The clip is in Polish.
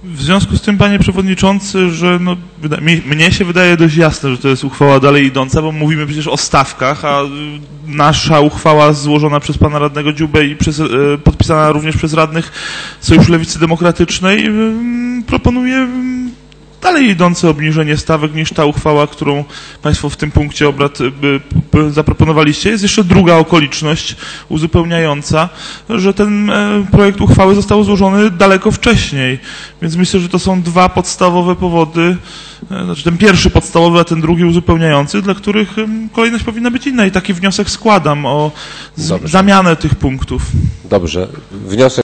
W związku z tym, panie przewodniczący, że no, mnie się wydaje dość jasne, że to jest uchwała dalej idąca, bo mówimy przecież o stawkach, a nasza uchwała złożona przez pana radnego Dziubę i podpisana również przez radnych Sojuszu Lewicy Demokratycznej proponuje dalej idące obniżenie stawek niż ta uchwała, którą państwo w tym punkcie obrad zaproponowaliście. Jest jeszcze druga okoliczność uzupełniająca, że ten projekt uchwały został złożony daleko wcześniej, więc myślę, że to są dwa podstawowe powody, znaczy ten pierwszy podstawowy, a ten drugi uzupełniający, dla których kolejność powinna być inna i taki wniosek składam o zamianę tych punktów. Dobrze. Wniosek